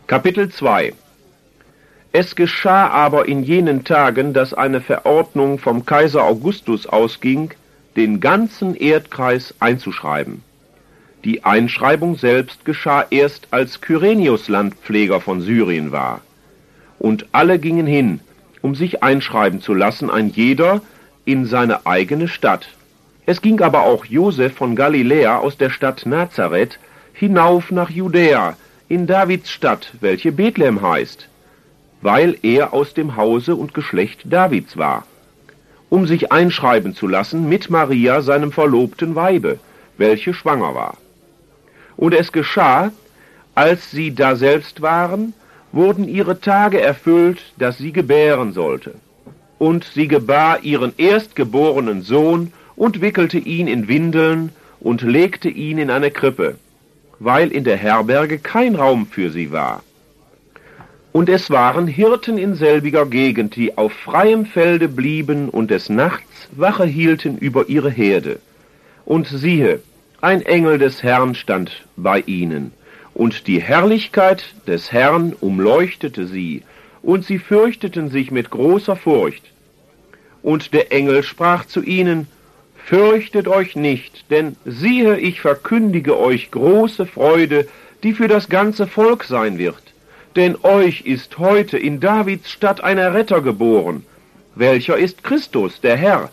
Kapitel 2. Es geschah aber in jenen Tagen, dass eine Verordnung vom Kaiser Augustus ausging, den ganzen Erdkreis einzuschreiben. Die Einschreibung selbst geschah erst, als Kyrenius Landpfleger von Syrien war. Und alle gingen hin, um sich einschreiben zu lassen, ein jeder in seine eigene Stadt. Es ging aber auch Josef von Galiläa aus der Stadt Nazareth hinauf nach Judäa, in Davids Stadt, welche Bethlehem heißt, weil er aus dem Hause und Geschlecht Davids war, um sich einschreiben zu lassen mit Maria, seinem verlobten Weibe, welche schwanger war. Und es geschah, als sie daselbst waren, wurden ihre Tage erfüllt, dass sie gebären sollte. Und sie gebar ihren erstgeborenen Sohn und wickelte ihn in Windeln und legte ihn in eine Krippe, weil in der Herberge kein Raum für sie war. Und es waren Hirten in selbiger Gegend, die auf freiem Felde blieben und des Nachts Wache hielten über ihre Herde. Und siehe, ein Engel des Herrn stand bei ihnen, und die Herrlichkeit des Herrn umleuchtete sie, und sie fürchteten sich mit großer Furcht. Und der Engel sprach zu ihnen: Fürchtet euch nicht, denn siehe, ich verkündige euch große Freude, die für das ganze Volk sein wird. Denn euch ist heute in Davids Stadt ein Erretter geboren, welcher ist Christus, der Herr.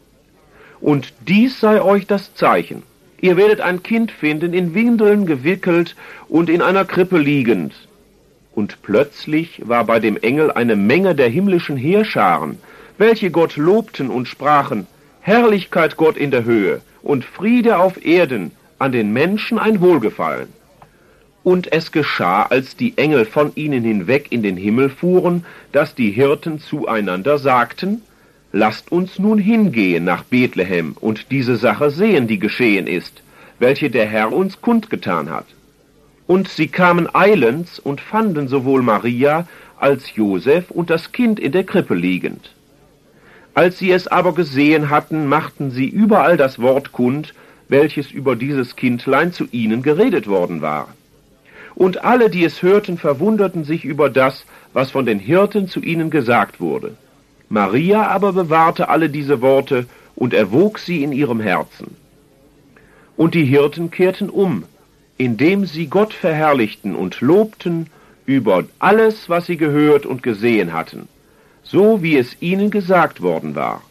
Und dies sei euch das Zeichen: Ihr werdet ein Kind finden, in Windeln gewickelt und in einer Krippe liegend. Und plötzlich war bei dem Engel eine Menge der himmlischen Heerscharen, welche Gott lobten und sprachen: Herrlichkeit Gott in der Höhe und Friede auf Erden, an den Menschen ein Wohlgefallen. Und es geschah, als die Engel von ihnen hinweg in den Himmel fuhren, dass die Hirten zueinander sagten: Lasst uns nun hingehen nach Bethlehem und diese Sache sehen, die geschehen ist, welche der Herr uns kundgetan hat. Und sie kamen eilends und fanden sowohl Maria als Josef und das Kind in der Krippe liegend. Als sie es aber gesehen hatten, machten sie überall das Wort kund, welches über dieses Kindlein zu ihnen geredet worden war. Und alle, die es hörten, verwunderten sich über das, was von den Hirten zu ihnen gesagt wurde. Maria aber bewahrte alle diese Worte und erwog sie in ihrem Herzen. Und die Hirten kehrten um, indem sie Gott verherrlichten und lobten über alles, was sie gehört und gesehen hatten, so wie es ihnen gesagt worden war.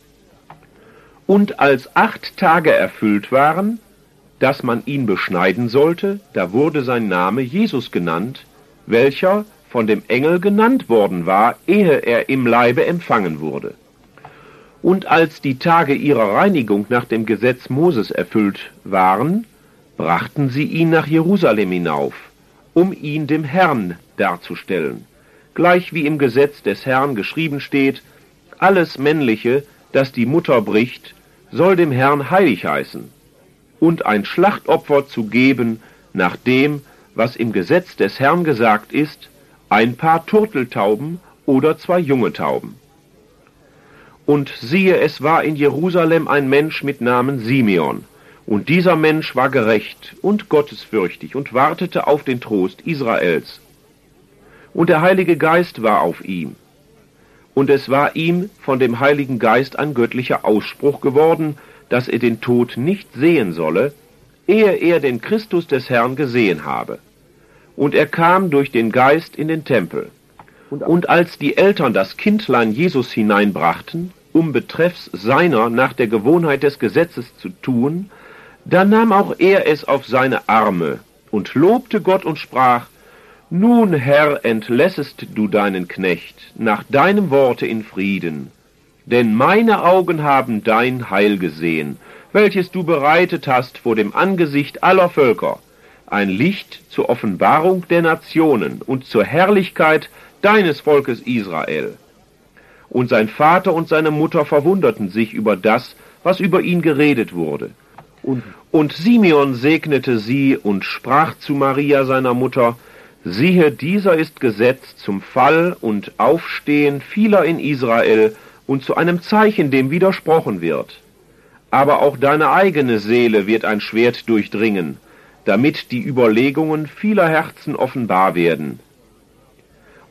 Und als 8 Tage erfüllt waren, dass man ihn beschneiden sollte, da wurde sein Name Jesus genannt, welcher von dem Engel genannt worden war, ehe er im Leibe empfangen wurde. Und als die Tage ihrer Reinigung nach dem Gesetz Moses erfüllt waren, brachten sie ihn nach Jerusalem hinauf, um ihn dem Herrn darzustellen, gleich wie im Gesetz des Herrn geschrieben steht: Alles Männliche, das die Mutter bricht, soll dem Herrn heilig heißen, und ein Schlachtopfer zu geben nach dem, was im Gesetz des Herrn gesagt ist, ein Paar Turteltauben oder 2 junge Tauben. Und siehe, es war in Jerusalem ein Mensch mit Namen Simeon, und dieser Mensch war gerecht und gottesfürchtig und wartete auf den Trost Israels. Und der Heilige Geist war auf ihm. Und es war ihm von dem Heiligen Geist ein göttlicher Ausspruch geworden, dass er den Tod nicht sehen solle, ehe er den Christus des Herrn gesehen habe. Und er kam durch den Geist in den Tempel. Und als die Eltern das Kindlein Jesus hineinbrachten, um betreffs seiner nach der Gewohnheit des Gesetzes zu tun, da nahm auch er es auf seine Arme und lobte Gott und sprach: Nun, Herr, entlässest du deinen Knecht nach deinem Worte in Frieden, denn meine Augen haben dein Heil gesehen, welches du bereitet hast vor dem Angesicht aller Völker, ein Licht zur Offenbarung der Nationen und zur Herrlichkeit deines Volkes Israel. Und sein Vater und seine Mutter verwunderten sich über das, was über ihn geredet wurde. Und Simeon segnete sie und sprach zu Maria, seiner Mutter: Siehe, dieser ist gesetzt zum Fall und Aufstehen vieler in Israel und zu einem Zeichen, dem widersprochen wird. Aber auch deine eigene Seele wird ein Schwert durchdringen, damit die Überlegungen vieler Herzen offenbar werden.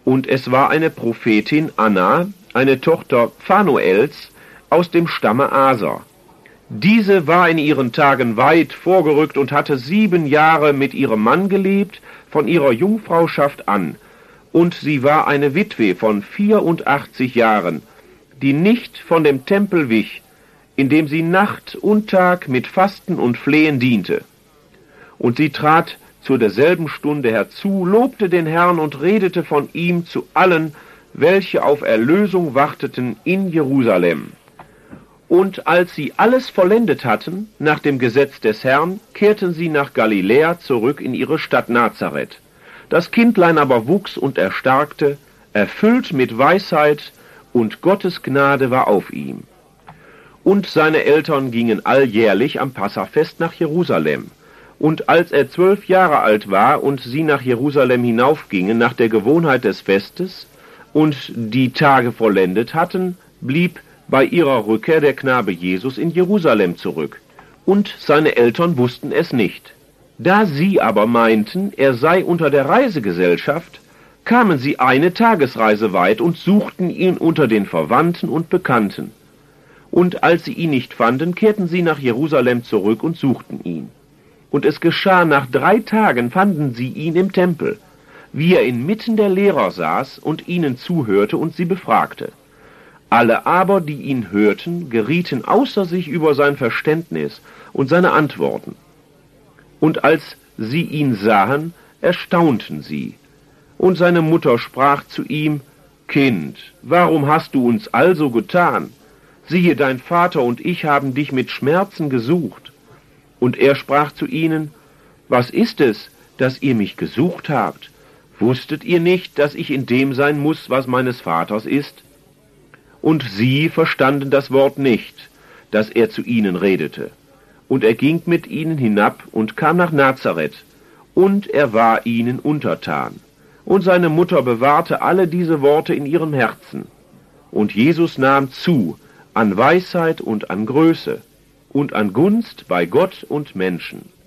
Und es war eine Prophetin Anna, eine Tochter Phanuels, aus dem Stamme Aser. Diese war in ihren Tagen weit vorgerückt und hatte 7 Jahre mit ihrem Mann gelebt, von ihrer Jungfrauschaft an, und sie war eine Witwe von 84 Jahren, die nicht von dem Tempel wich, indem sie Nacht und Tag mit Fasten und Flehen diente. Und sie trat zu derselben Stunde herzu, lobte den Herrn und redete von ihm zu allen, welche auf Erlösung warteten in Jerusalem. Und als sie alles vollendet hatten, nach dem Gesetz des Herrn, kehrten sie nach Galiläa zurück in ihre Stadt Nazareth. Das Kindlein aber wuchs und erstarkte, erfüllt mit Weisheit, und Gottes Gnade war auf ihm. Und seine Eltern gingen alljährlich am Passafest nach Jerusalem. Und als er 12 Jahre alt war und sie nach Jerusalem hinaufgingen nach der Gewohnheit des Festes und die Tage vollendet hatten, blieb bei ihrer Rückkehr der Knabe Jesus in Jerusalem zurück, und seine Eltern wussten es nicht. Da sie aber meinten, er sei unter der Reisegesellschaft, kamen sie eine Tagesreise weit und suchten ihn unter den Verwandten und Bekannten. Und als sie ihn nicht fanden, kehrten sie nach Jerusalem zurück und suchten ihn. Und es geschah, nach 3 Tagen fanden sie ihn im Tempel, wie er inmitten der Lehrer saß und ihnen zuhörte und sie befragte. Alle aber, die ihn hörten, gerieten außer sich über sein Verständnis und seine Antworten. Und als sie ihn sahen, erstaunten sie. Und seine Mutter sprach zu ihm: Kind, warum hast du uns also getan? Siehe, dein Vater und ich haben dich mit Schmerzen gesucht. Und er sprach zu ihnen: Was ist es, dass ihr mich gesucht habt? Wusstet ihr nicht, dass ich in dem sein muß, was meines Vaters ist? Und sie verstanden das Wort nicht, das er zu ihnen redete. Und er ging mit ihnen hinab und kam nach Nazareth, und er war ihnen untertan. Und seine Mutter bewahrte alle diese Worte in ihrem Herzen. Und Jesus nahm zu an Weisheit und an Größe und an Gunst bei Gott und Menschen.